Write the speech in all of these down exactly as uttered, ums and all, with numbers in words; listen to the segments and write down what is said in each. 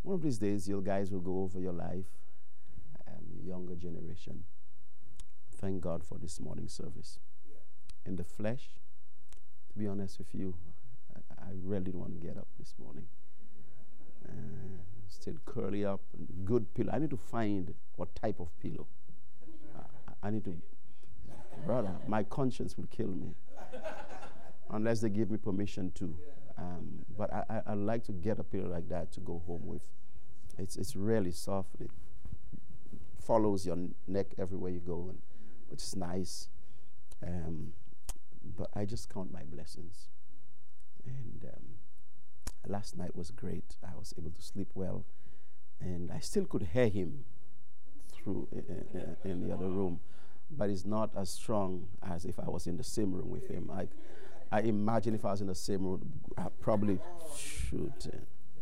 One of these days, you guys will go over your life, um, younger generation. Thank God for this morning service. In the flesh, to be honest with you, I, I really didn't want to get up this morning. Uh, stayed curly up, good pillow. I need to find what type of pillow. I, I need to, brother, my conscience will kill me unless they give me permission to. Um, but I, I, I like to get a pillow like that to go home with. It's it's really soft. It follows your neck everywhere you go, and which is nice. Um, but I just count my blessings. And um, last night was great. I was able to sleep well, and I still could hear him through in, in, in the other room, but it's not as strong as if I was in the same room with him. I, I imagine if I was in the same room, I probably should. Uh,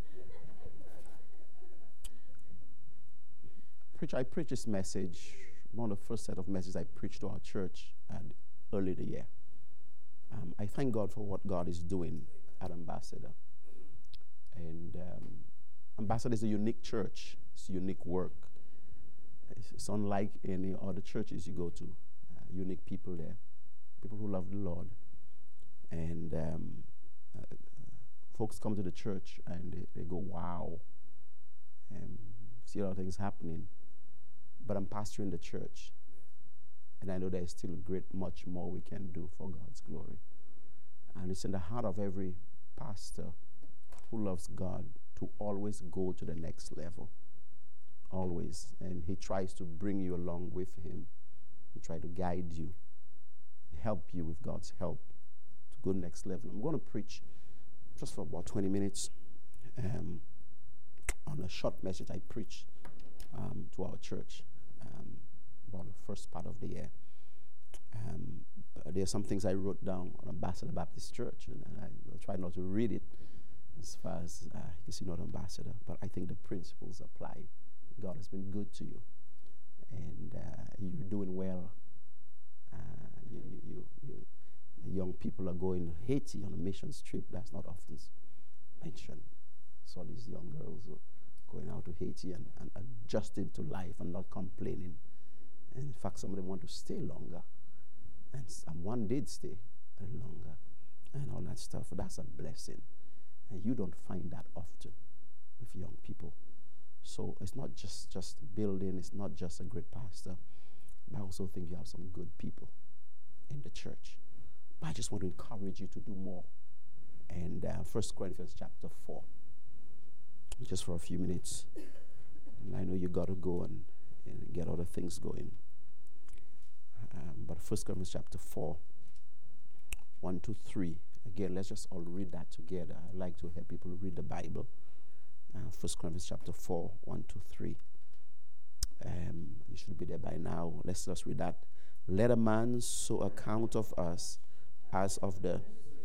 preach. I preached this message, one of the first set of messages I preached to our church at early the year. Um, I thank God for what God is doing at Ambassador. And um, Ambassador is a unique church. It's unique work. It's, it's unlike any other churches you go to. Uh, unique people there, people who love the Lord. And um, uh, folks come to the church and they, they go, wow, um, see a lot of things happening. But I'm pastoring the church. And I know there's still great, much more we can do for God's glory. And it's in the heart of every pastor who loves God to always go to the next level. Always. And he tries to bring you along with him and try to guide you, help you with God's help to go next level. I'm going to preach just for about twenty minutes um, on a short message I preached um, to our church um, about the first part of the year. Um, there are some things I wrote down on Ambassador Baptist Church, and, and I will try not to read it as far as uh, because you're not ambassador, but I think the principles apply. God has been good to you, and uh, you're doing well. Uh, you, you, you, you, young people are going to Haiti on a missions trip. That's not often mentioned. So these young girls are going out to Haiti and, and adjusting to life and not complaining. And in fact, some of them want to stay longer. And, and one did stay a little longer and all that stuff. That's a blessing. And you don't find that often with young people. So it's not just, just building, it's not just a great pastor, but I also think you have some good people in the church. But I just want to encourage you to do more. And uh, First Corinthians chapter four, just for a few minutes. And I know you got to go and, and get other things going. Um, but First Corinthians chapter four, one, two, three. Again, let's just all read that together. I like to hear people read the Bible. Uh, First Corinthians chapter four, one, two, three. Um, you should be there by now. Let's just read that. Let a man so account of us as of the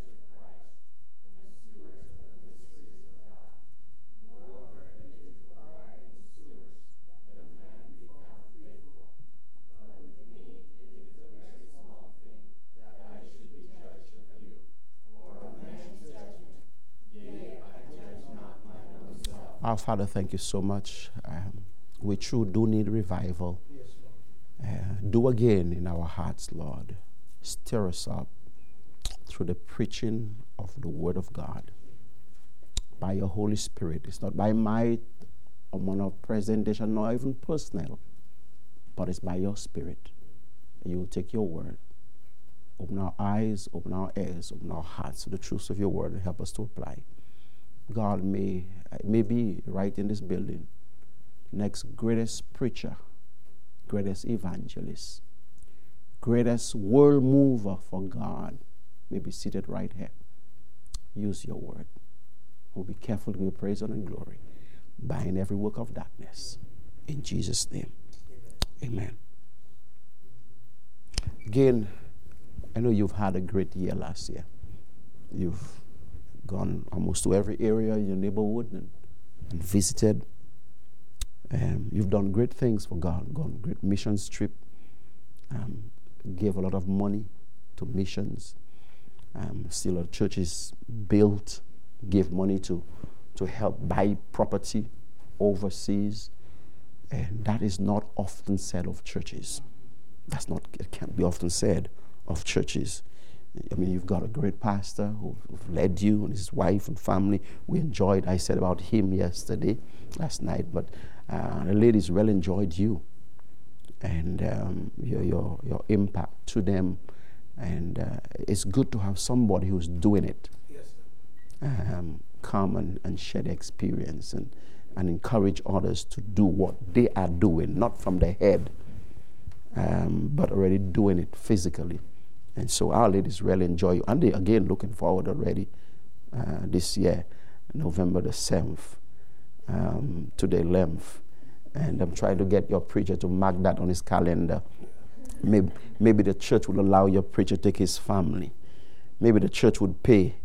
Our Father, thank you so much. Um, we truly do need revival. Uh, do again in our hearts, Lord. Stir us up through the preaching of the Word of God. By your Holy Spirit. It's not by might or manner of presentation, nor even personal, but it's by your Spirit. You will take your Word. Open our eyes, open our ears, open our hearts to the truths of your Word and help us to apply. God may, may be right in this building, next greatest preacher, greatest evangelist, greatest world mover for God may be seated right here. Use your word. We'll be careful to give praise and glory, bind every work of darkness. In Jesus' name, amen. Again, I know you've had a great year last year. You've gone almost to every area in your neighborhood and, and visited. Um, you've done great things for God, gone great missions trip, um, gave a lot of money to missions. Um, still, a church is built, gave money to, to help buy property overseas. And that is not often said of churches. That's not, it can't be often said of churches. I mean, you've got a great pastor who, who led you and his wife and family. We enjoyed, I said about him yesterday, last night, but uh, the ladies really enjoyed you and um, your, your, your impact to them. And uh, it's good to have somebody who's doing it. Yes, um, come and, and share the experience and, and encourage others to do what they are doing, not from the head, um, but already doing it physically. And so our ladies really enjoy you. And they, again, looking forward already uh, this year, November the seventh um, to the eleventh. And I'm trying to get your preacher to mark that on his calendar. Maybe, maybe the church will allow your preacher to take his family. Maybe the church would pay,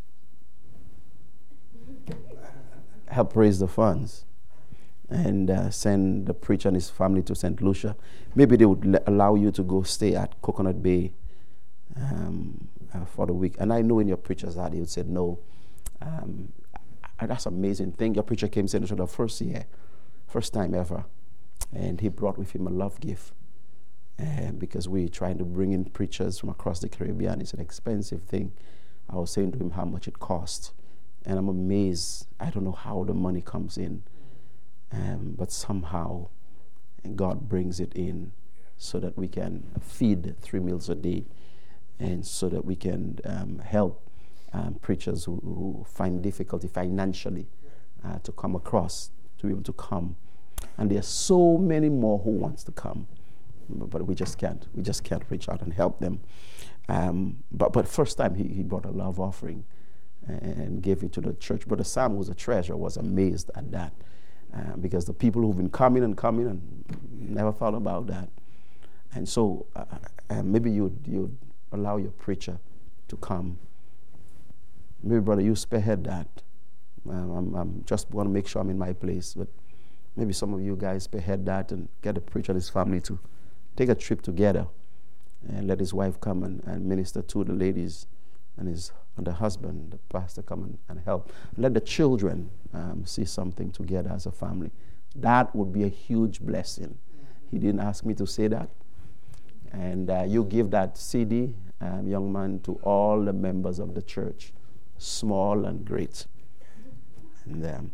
help raise the funds, and uh, send the preacher and his family to Saint Lucia. Maybe they would le- allow you to go stay at Coconut Bay um, uh, for the week. And I know in your preacher's heart he would say, no, um, that's an amazing thing. Your preacher came to Saint Lucia the first year, first time ever, and he brought with him a love gift. Uh, because we're trying to bring in preachers from across the Caribbean. It's an expensive thing. I was saying to him how much it cost. And I'm amazed. I don't know how the money comes in. Um, but somehow God brings it in so that we can feed three meals a day and so that we can um, help um, preachers who, who find difficulty financially uh, to come across, to be able to come. And there are so many more who wants to come. But we just can't. We just can't reach out and help them. Um, but but first time he, he brought a love offering and gave it to the church. Brother Sam, who's a treasurer, was amazed at that uh, because the people who've been coming and coming and never thought about that. And so uh, uh, maybe you'd, you'd allow your preacher to come. Maybe, brother, you spearhead that. Um, I'm, I'm just want to make sure I'm in my place. But maybe some of you guys spearhead that and get the preacher and his family to take a trip together and let his wife come and, and minister to the ladies and his and the husband, the pastor, come and, and help. Let the children um, see something together as a family. That would be a huge blessing. He didn't ask me to say that. And uh, you give that C D, um, young man, to all the members of the church, small and great. And um,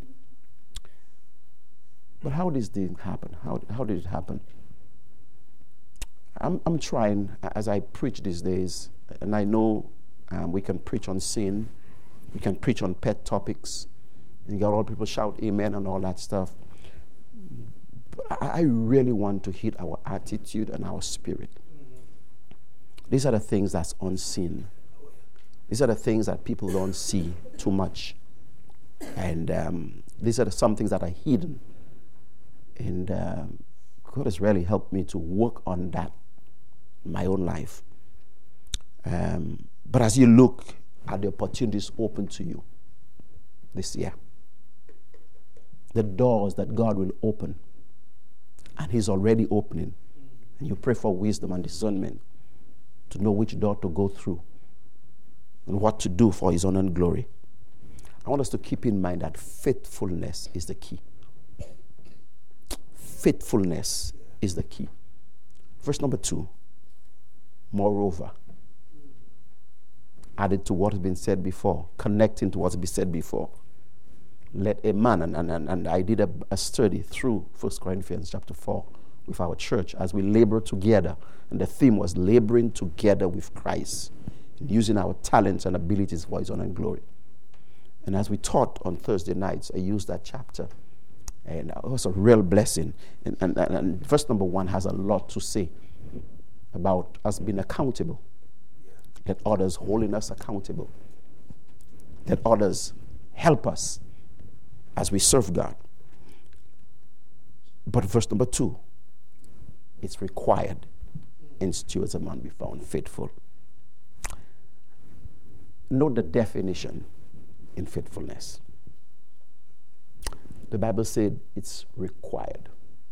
but how did this thing happen? How, how did it happen? I'm, I'm trying, as I preach these days, and I know um, we can preach on sin, we can preach on pet topics, and you got all people shout amen and all that stuff. But I, I really want to hit our attitude and our spirit. Mm-hmm. These are the things that's unseen. These are the things that people don't see too much. And um, these are the, some things that are hidden. And uh, God has really helped me to work on that in my own life. Um, but as you look at the opportunities open to you this year, the doors that God will open, and He's already opening, and you pray for wisdom and discernment to know which door to go through and what to do for His honor and glory. I want us to keep in mind that faithfulness is the key. Faithfulness is the key. Verse number two, moreover, added to what has been said before, connecting to what's been said before. Let a man, and, and, and I did a, a study through First Corinthians chapter four with our church as we labor together. And the theme was laboring together with Christ, using our talents and abilities for His honor and glory. And as we taught on Thursday nights, I used that chapter. And it was a real blessing. And, and, and verse number one has a lot to say about us being accountable. Let others holding us accountable. Let others help us as we serve God. But verse number two, it's required in stewards a man be found faithful. Note the definition in faithfulness. The Bible said it's required.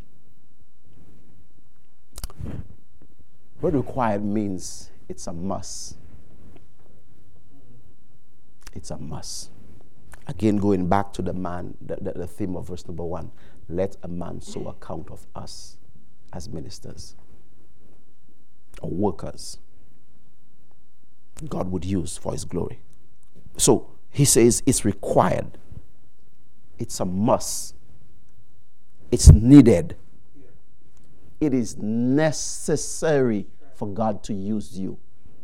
What required means it's a must. It's a must. Again, going back to the man, the, the, the theme of verse number one, let a man so account of us as ministers or workers God would use for his glory. So he says it's required. It's a must. It's needed. It is necessary for God to use you.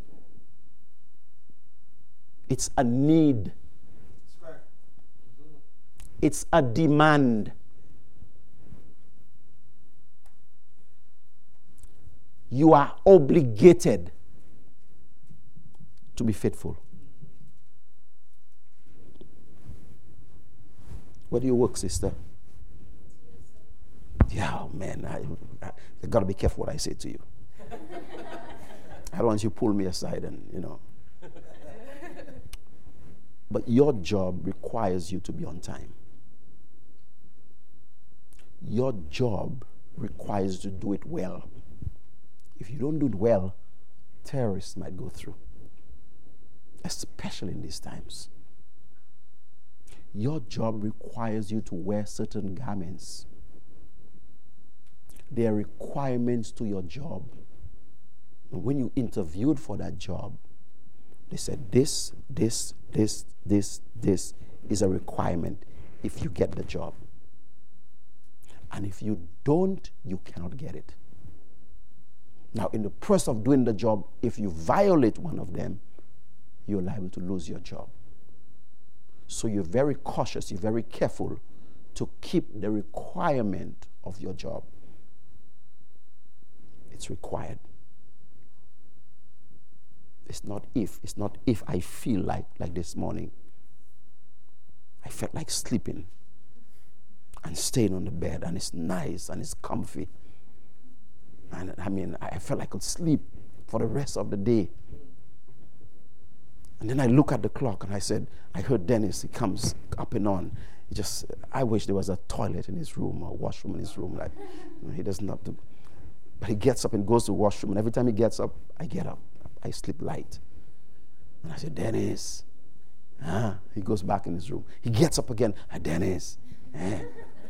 It's a need. It's a demand. You are obligated to be faithful. Where do you work, sister? Yeah, oh man, I, I, I got to be careful what I say to you. I don't want you to pull me aside and, you know. But your job requires you to be on time. Your job requires you to do it well. If you don't do it well, terrorists might go through, especially in these times. Your job requires you to wear certain garments. There are requirements to your job. And when you interviewed for that job, they said this, this, this, this, this is a requirement if you get the job. And if you don't, you cannot get it. Now, in the process of doing the job, if you violate one of them, you're liable to lose your job. So you're very cautious, you're very careful to keep the requirement of your job. It's required. It's not if. It's not if I feel like, like this morning. I felt like sleeping and staying on the bed, and it's nice and it's comfy. And I mean, I felt like I could sleep for the rest of the day. And then I look at the clock and I said, I heard Dennis, he comes up and on. He just, I wish there was a toilet in his room or a washroom in his room. Like, you know, he doesn't have to. But he gets up and goes to the washroom. And every time he gets up, I get up. I sleep light. And I said, Dennis. Ah, he goes back in his room. He gets up again. Ah, Dennis. Eh.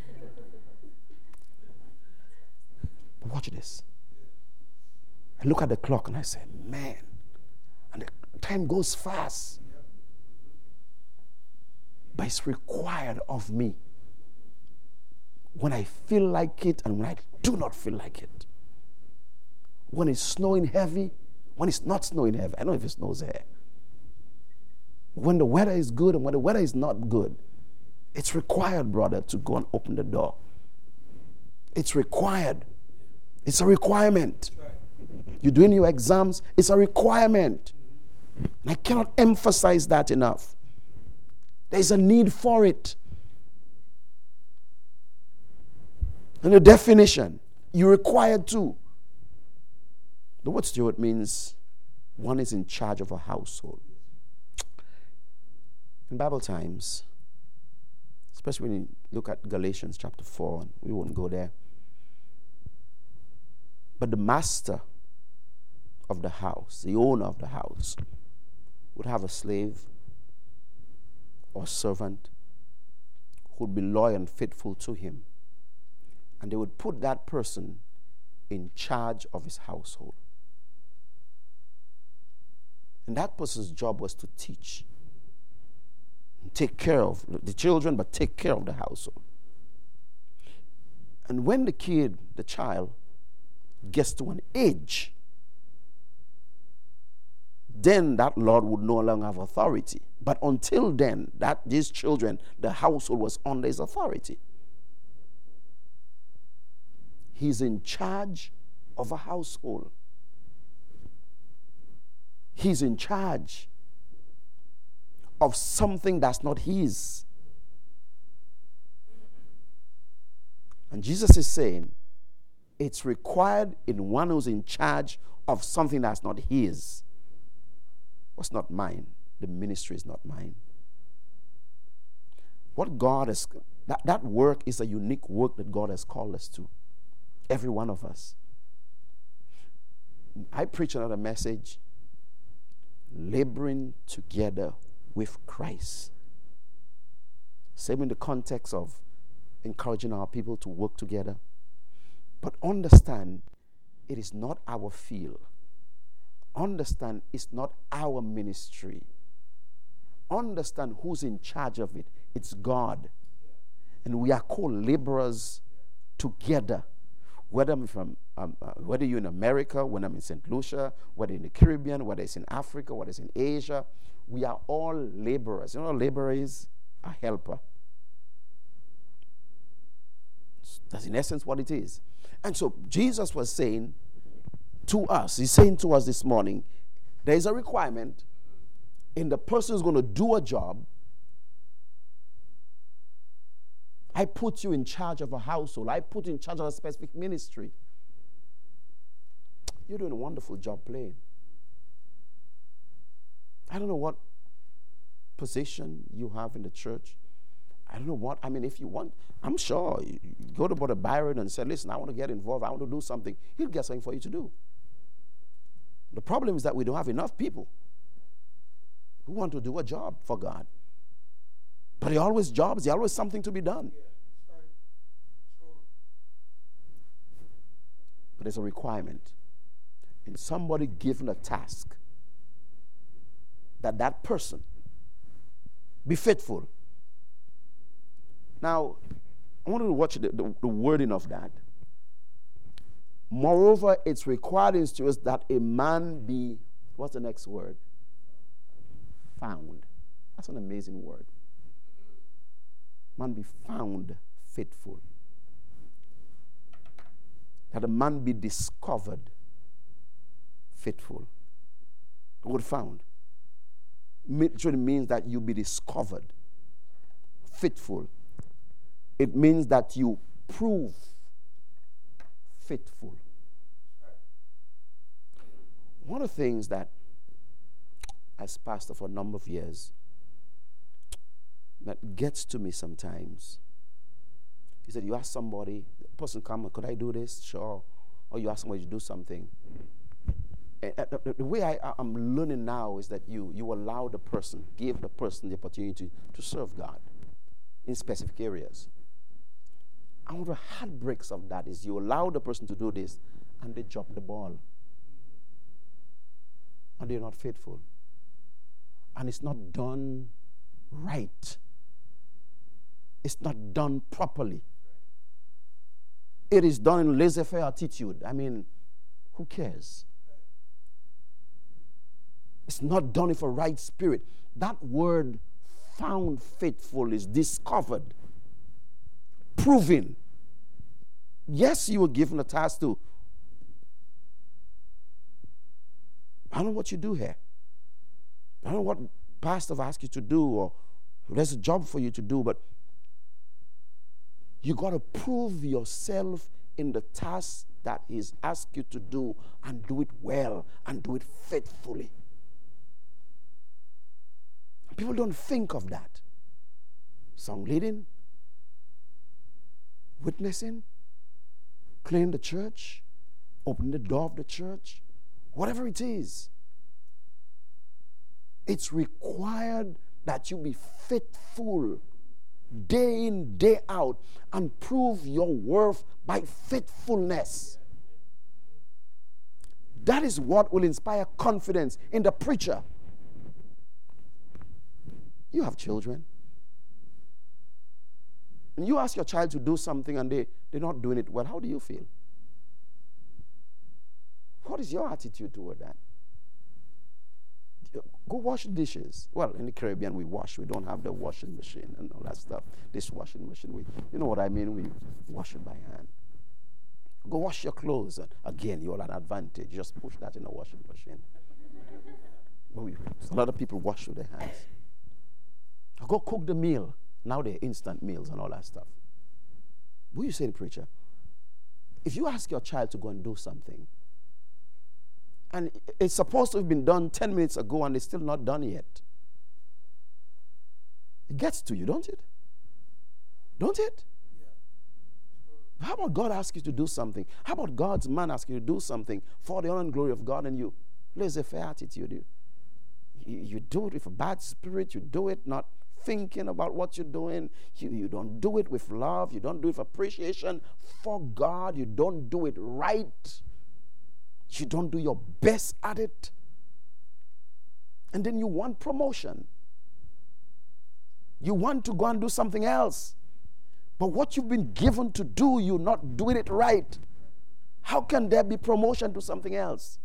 But watch this. I look at the clock and I say, man. And the time goes fast. But it's required of me. When I feel like it and when I do not feel like it. When it's snowing heavy, when it's not snowing heavy. I don't know if it snows here. When the weather is good and when the weather is not good. It's required, brother, to go and open the door. It's required. It's a requirement. You're doing your exams, it's a requirement. And I cannot emphasize that enough. There's a need for it. And the definition, you're required to. The word steward means one is in charge of a household. In Bible times, especially when you look at Galatians chapter four, we won't go there. But the master of the house, the owner of the house, would have a slave or servant who would be loyal and faithful to him. And they would put that person in charge of his household. And that person's job was to teach. Take care of the children, but take care of the household. And when the kid, the child, gets to an age, then that Lord would no longer have authority. But until then, that these children, the household was under his authority. He's in charge of a household. He's in charge of something that's not his. And Jesus is saying, it's required in one who's in charge of something that's not his. What's not mine? The ministry is not mine. What God has, that, that work is a unique work that God has called us to. Every one of us. I preach another message, laboring together with Christ. Same in the context of encouraging our people to work together. But understand, it is not our field. Understand, it's not our ministry. Understand who's in charge of it. It's God. And we are co-laborers together. Whether I'm from, um, uh, whether you're in America, when I'm in Saint Lucia, whether in the Caribbean, whether it's in Africa, whether it's in Asia, we are all laborers. You know what a laborer is? A helper. That's in essence what it is. And so Jesus was saying to us, he's saying to us this morning, there is a requirement in the person who's going to do a job. I put you in charge of a household. I put you in charge of a specific ministry. You're doing a wonderful job playing. I don't know what position you have in the church. I don't know what, I mean, if you want, I'm sure you go to Brother Byron and say, listen, I want to get involved. I want to do something. He'll get something for you to do. The problem is that we don't have enough people who want to do a job for God. But there are always jobs. There are always something to be done. But there's a requirement. And somebody given a task that that person be faithful. Now, I want you to watch the, the, the wording of that. Moreover, it's required in us that a man be, what's the next word? Found. That's an amazing word. Man be found faithful. That a man be discovered faithful. The word found literally means that you be discovered faithful. It means that you prove faithful. One of the things that, as pastor for a number of years, that gets to me sometimes is that you ask somebody, the person come, could I do this? Sure. Or you ask somebody to do something. And the, the way I, I'm learning now is that you, you allow the person, give the person the opportunity to, to serve God in specific areas. And one of the heartbreaks of that is you allow the person to do this and they drop the ball. And they're not faithful. And it's not done right. It's not done properly. It is done in laissez-faire attitude. I mean, who cares? It's not done with a right spirit. That word found faithful is discovered, proven. Yes, you were given a task to. I don't know what you do here. I don't know what pastor have asked you to do, or there's a job for you to do, but you got to prove yourself in the task that he's asked you to do, and do it well and do it faithfully. People don't think of that. Song leading, witnessing, cleaning the church, opening the door of the church, whatever it is. It's required that you be faithful day in, day out, and prove your worth by faithfulness. That is what will inspire confidence in the preacher. You have children. And you ask your child to do something and they, they're not doing it well. How do you feel? What is your attitude toward that? Go wash dishes. Well, in the Caribbean, we wash. We don't have the washing machine and all that stuff. This washing machine, we, you know what I mean? We wash it by hand. Go wash your clothes. Again, you're at an advantage. Just push that in a washing machine. But we, a lot of people wash with their hands. Go cook the meal. Now they're instant meals and all that stuff. What are you saying, preacher? If you ask your child to go and do something, and it's supposed to have been done ten minutes ago and it's still not done yet, it gets to you, don't it? Don't it? Yeah. How about God ask you to do something? How about God's man ask you to do something for the honor and glory of God, and you laissez-faire attitude? You, you, you do it with a bad spirit. You do it not thinking about what you're doing. You, you don't do it with love. You don't do it with appreciation for God. You don't do it right. You don't do your best at it. And then you want promotion. You want to go and do something else. But what you've been given to do, you're not doing it right. How can there be promotion to something else?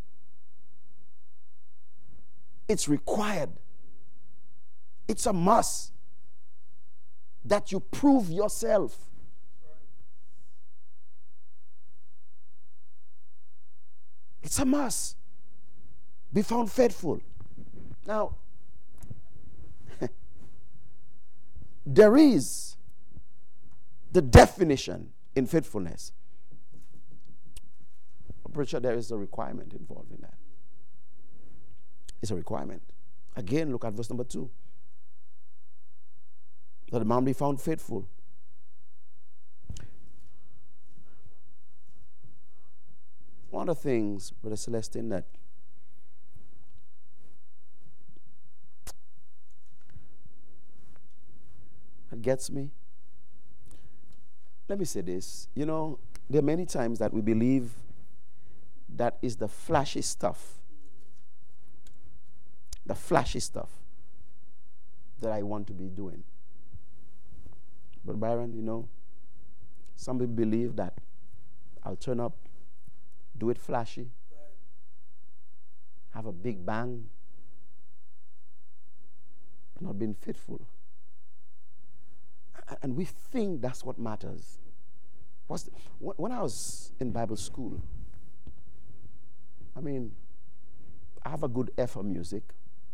It's required. It's a must that you prove yourself. It's a must. Be found faithful. Now, there is the definition in faithfulness. I'm pretty sure there is a requirement involved in that. It's a requirement. Again, look at verse number two. That the man be found faithful. One of the things, Brother Celestine, that that gets me. Let me say this. You know, there are many times that we believe that is the flashy stuff. The flashy stuff that I want to be doing. But Byron, you know, some people believe that I'll turn up, do it flashy, have a big bang, but not being faithful. And we think that's what matters. What's the, when I was in Bible school, I mean, I have a good ear for music.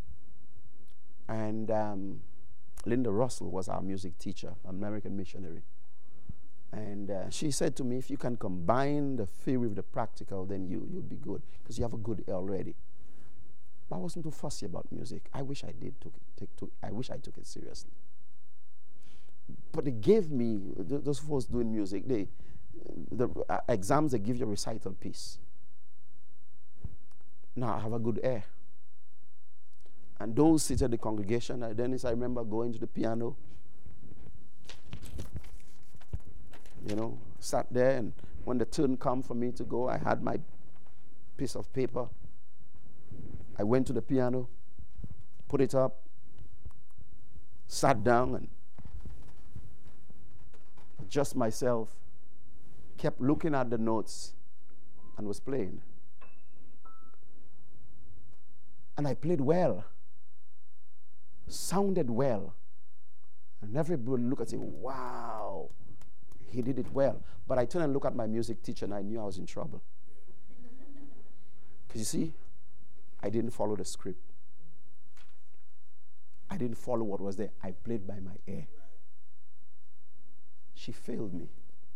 And um, Linda Russell was our music teacher, American missionary. And uh, she said to me, if you can combine the theory with the practical, then you, you'll be good, because you have a good ear already. But I wasn't too fussy about music. I wish I did took it, take, took, I wish I took it seriously. But they gave me, th- those folks doing music, they, the uh, exams, they give you a recital piece. Now I have a good ear. And those seated in the congregation, uh, Dennis, I remember going to the piano. You know, sat there, and when the turn come for me to go, I had my piece of paper. I went to the piano, put it up, sat down, and just myself, kept looking at the notes and was playing. And I played well, sounded well. And everybody looked and said, wow, he did it well. But I turned and looked at my music teacher, and I knew I was in trouble. Because you see, I didn't follow the script. I didn't follow what was there. I played by my ear. She failed me.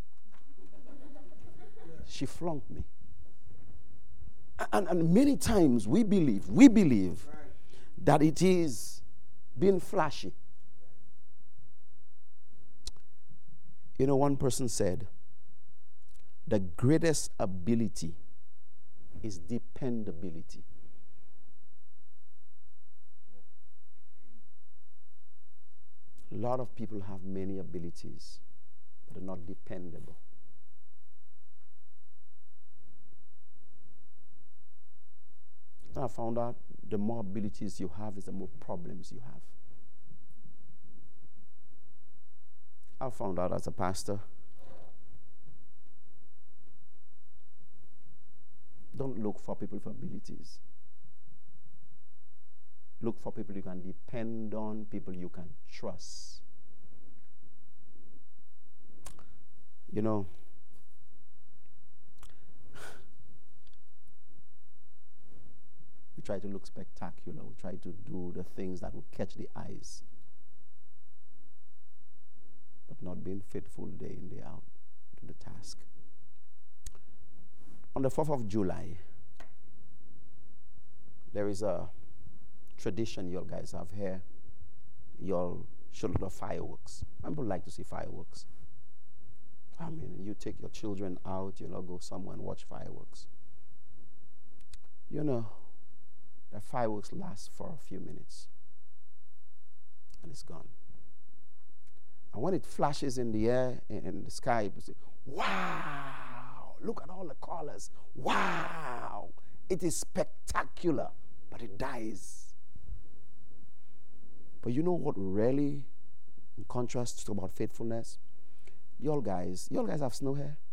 She flunked me. And, and many times we believe, we believe that it is being flashy. You know, one person said, the greatest ability is dependability. A lot of people have many abilities, but are not dependable. And I found out the more abilities you have is the more problems you have. I found out as a pastor, don't look for people with abilities. Look for people you can depend on, people you can trust. You know, we try to look spectacular. We try to do the things that will catch the eyes, but not being faithful day in, day out to the task. On the fourth of July, there is a tradition you guys have here. You all show a lot of fireworks. People like to see fireworks. I mean, you take your children out, you know, go somewhere and watch fireworks. You know, the fireworks last for a few minutes. and it's gone. And when it flashes in the air, in, in the sky, you say, wow, look at all the colors. Wow, it is spectacular, but it dies. But you know what really, in contrast to about faithfulness? Y'all guys, y'all guys have snow here?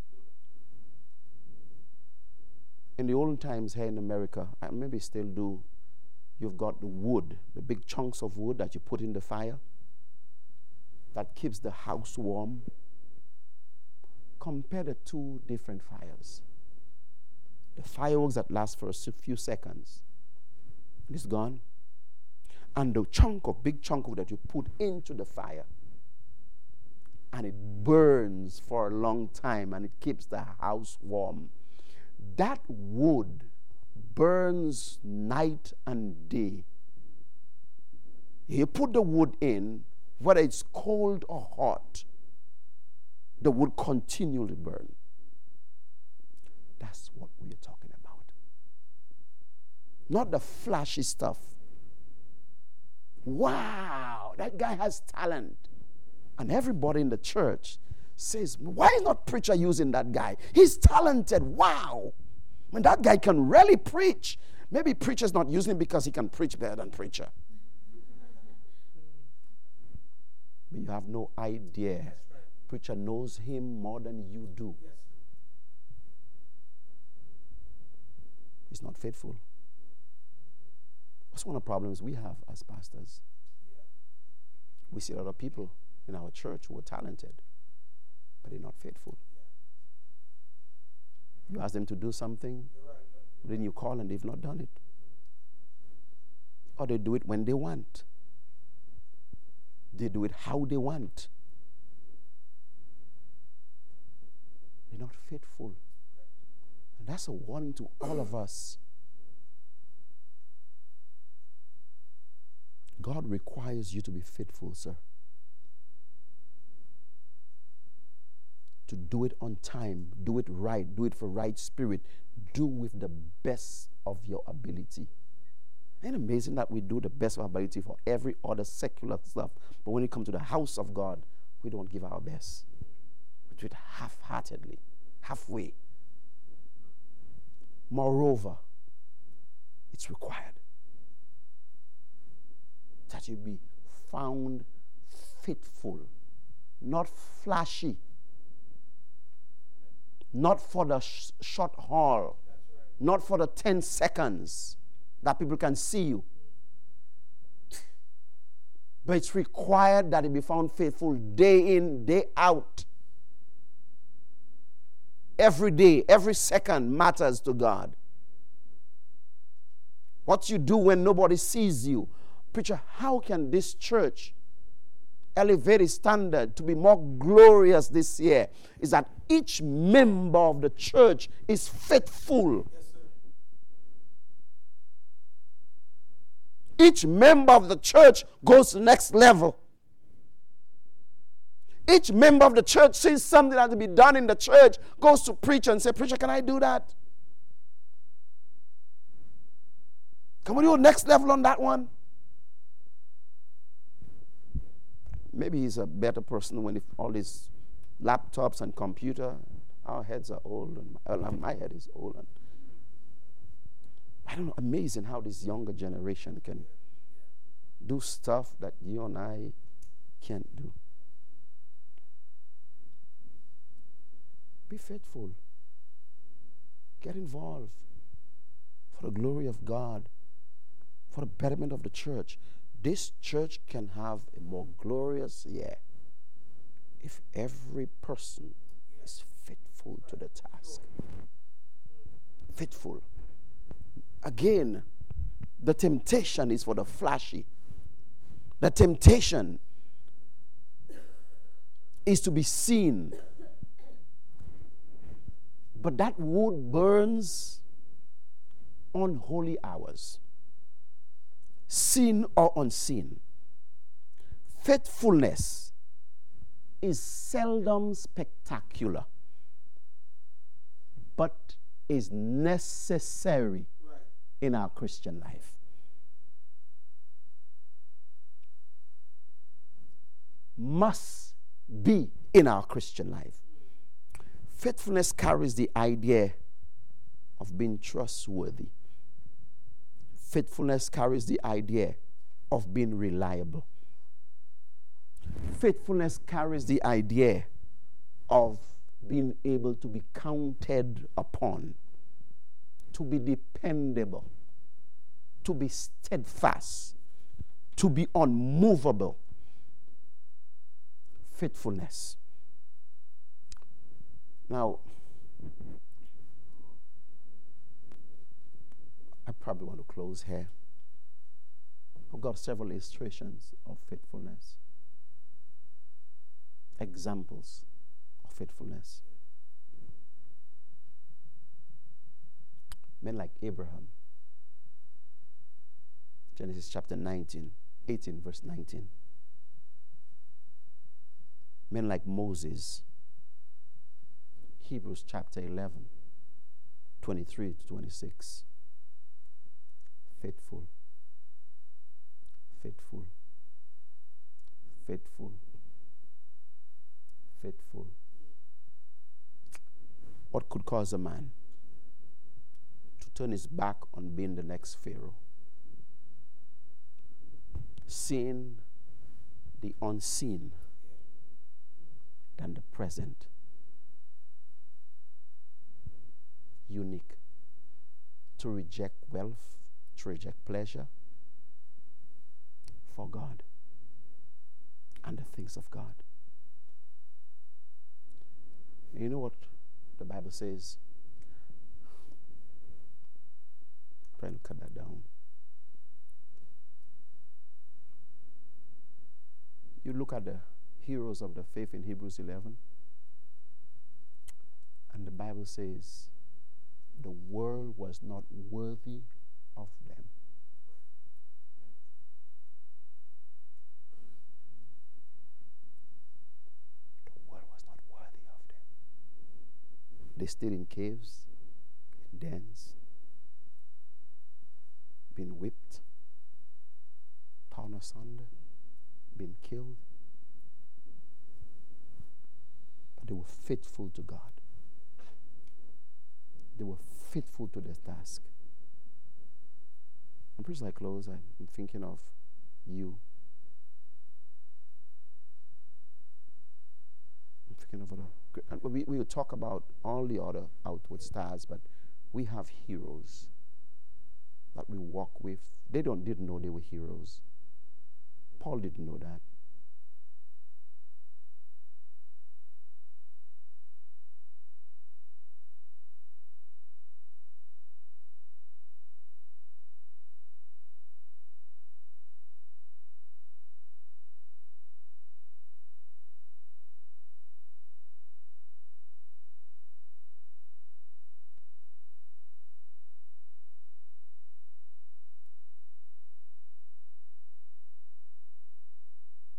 In the olden times here in America, and maybe still do, you've got the wood, the big chunks of wood that you put in the fire that keeps the house warm. Compare the two different fires. The fireworks that last for a few seconds, and it's gone. And the chunk of, big chunk of that you put into the fire, and it burns for a long time, and it keeps the house warm. That wood burns night and day. You put the wood in, whether it's cold or hot, the wood continually burn. That's what we're talking about. Not the flashy stuff. Wow, that guy has talent. And everybody in the church says, why is not preacher using that guy? He's talented. Wow. When that guy can really preach. Maybe preacher's not using him because he can preach better than preacher. But you have no idea. Preacher knows him more than you do. He's not faithful. That's one of the problems we have as pastors. We see a lot of people in our church who are talented, but they're not faithful. You ask them to do something, then you call and they've not done it. Or they do it when they want. They do it how they want. They're not faithful. And that's a warning to all of us. God requires you to be faithful, sir. To do it on time, do it right, do it for right spirit, do with the best of your ability. Ain't it amazing that we do the best of our ability for every other secular stuff, but when it comes to the house of God, we don't give our best. We do it half-heartedly, halfway. Moreover, it's required that you be found faithful, not flashy, not for the sh- short haul, not for the ten seconds that people can see you. But it's required that it be found faithful day in, day out. Every day, every second matters to God. What you do when nobody sees you. Preacher, how can this church elevate its standard to be more glorious this year? Is that each member of the church is faithful. Yes, sir. Each member of the church goes to the next level. Each member of the church sees something that to be done in the church, goes to preacher and say, preacher, can I do that? Can we do a next level on that one? Maybe he's a better person when if all these laptops and computer, our heads are old, and my, uh, my head is old. And I don't know, amazing how this younger generation can do stuff that you and I can't do. Be faithful. Get involved for the glory of God, for the betterment of the church. This church can have a more glorious year if every person is faithful to the task. Faithful. Again, the temptation is for the flashy. The temptation is to be seen. But that wood burns on holy hours. Seen or unseen. Faithfulness is seldom spectacular, but is necessary right. in our Christian life. must be in our Christian life. Faithfulness carries the idea of being trustworthy. Faithfulness carries the idea of being reliable. Faithfulness carries the idea of being able to be counted upon, to be dependable, to be steadfast, to be unmovable. Faithfulness. Now, I probably want to close here. I've got several illustrations of faithfulness, examples of faithfulness. Men like Abraham, Genesis chapter nineteen, eighteen, verse nineteen. Men like Moses, Hebrews chapter eleven, twenty-three to twenty-six. Faithful, faithful, faithful, faithful. What could cause a man to turn his back on being the next Pharaoh? Seeing the unseen than the present. Unique. To reject wealth, to reject pleasure for God and the things of God. You know what the Bible says? I'm trying to cut that down. You look at the heroes of the faith in Hebrews eleven, and the Bible says the world was not worthy of them. The world was not worthy of them. They stayed in caves, in dens, been whipped, torn asunder, been killed. But they were faithful to God. They were faithful to their task. I'm pretty like close. I'm thinking of you. I'm thinking of other. We we will talk about all the other outward stars, but we have heroes that we walk with. They don't didn't know they were heroes. Paul didn't know that.